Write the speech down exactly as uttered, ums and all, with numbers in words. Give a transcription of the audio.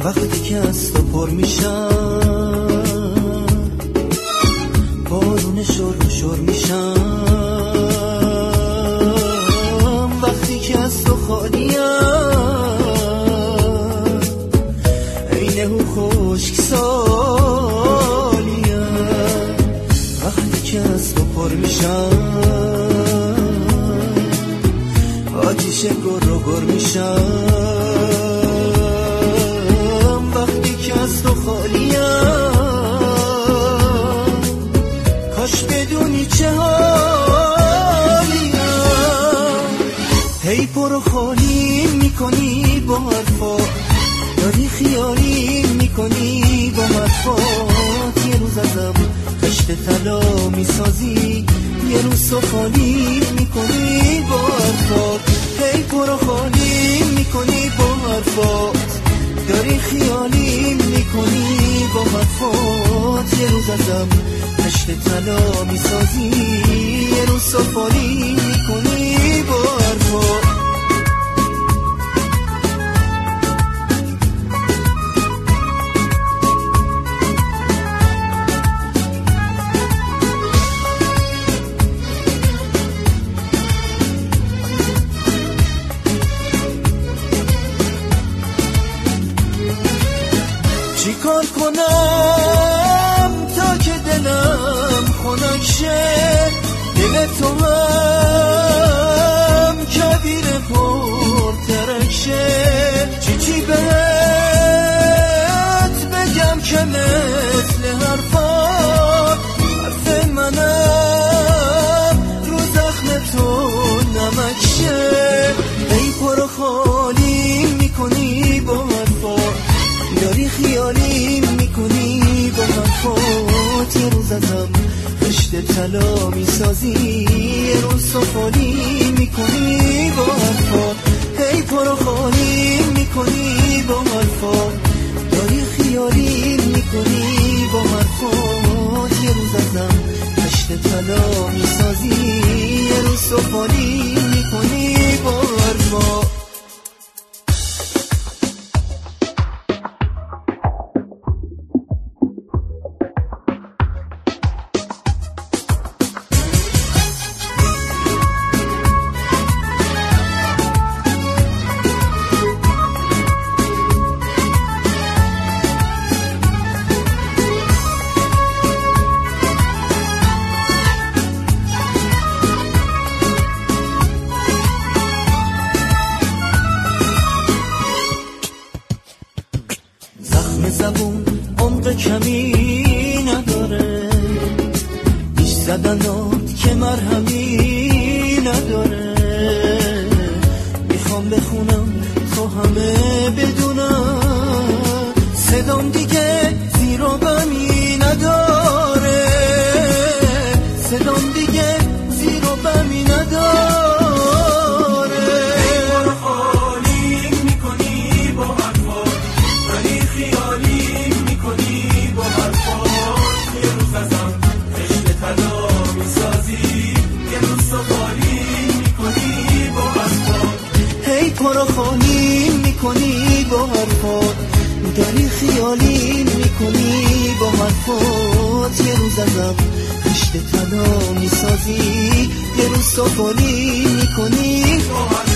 وقتی که از تو پر میشم، بارون شر شر میشم. وقتی که از تو خالیم، عین هو خشک سالیم. وقتی که از تو پر میشم، آتیش گر و گر میشم. وقتی که از تو خالیم، کاش بدونی چه حالیم. هی پر و خالی میکنی با حرفات، داری خیالی میکنی با حرفات. یه روز ازم خشت طلا میسازی، یه روز تو خالی میکنی با حرفات. هی پر و خالی میکنی با حرفات، داری خیالی میکنی با حرفات. یه روز ازم خشت طلا میسازی، یه روز تو خالی میکنی با حرفات. چی کار کنم تا که دلم خنک شه؟ دل تو هم کبیر پر ترک شه. چی چی بهت بگم که مثل حرفات، حرف منم رو زخم تو نمک شه. ای پر و خالی میکنی با حرفات، داری خیالی میکنی با حرفات. یه روز ازم خشت طلا میسازی، یه روز تو خالی میکنی با حرفات. هی پر و خالی میکنی با حرفات، داری خیالی میکنی با حرفات. یه روز ازم خشت طلا میسازی، یه روز تو خالی میکنی با حرفات. زبون عمق کمی نداره، پیش زدنات که مرهمی نداره. میخوام بخونم تو همه بدونم، صدام دیگه زیر و بمی نداره. صدام دیگه زیر و بمی نداره. پر و خالی میکنی با حرفات، داری خیالی میکنی با حرفات. یه روز ازم خشت طلا میسازی، یه روز تو خالی میکنی با حرفات.